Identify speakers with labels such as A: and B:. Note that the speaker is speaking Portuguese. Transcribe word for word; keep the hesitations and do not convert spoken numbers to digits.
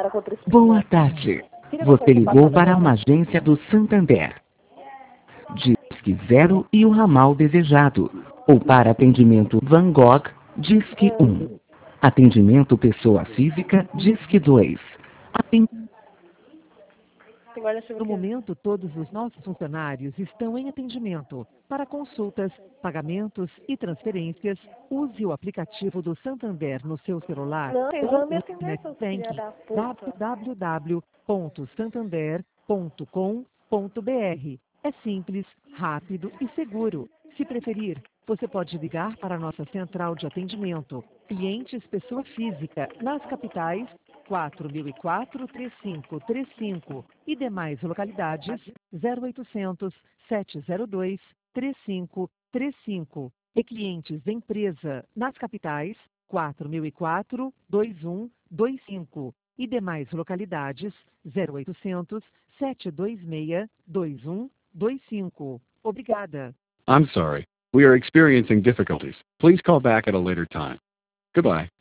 A: Boa tarde. Você ligou para uma agência do Santander. Disque zero e o ramal desejado. Ou para atendimento Van Gogh, Disque um. Atendimento pessoa física, Disque dois. Atendimento
B: No momento, todos os nossos funcionários estão em atendimento. Para consultas, pagamentos e transferências, use o aplicativo do Santander no seu celular
C: Não, eles vão me
B: ou
C: atender,
B: Net
C: seus
B: Banking
C: filha da puta.
B: w w w ponto santander ponto com ponto b r. É simples, rápido e seguro. Se preferir, você pode ligar para a nossa central de atendimento, clientes pessoa física, nas capitais quatro mil e quatro, três cinco três cinco e demais localidades zero oitocentos, sete zero dois, três cinco três cinco e clientes de empresa nas capitais quatro mil e quatro, dois um dois cinco e demais localidades zero oitocentos, sete dois seis, dois um dois cinco. Obrigada.
D: I'm sorry. We are experiencing difficulties. Please call back at a later time. Goodbye.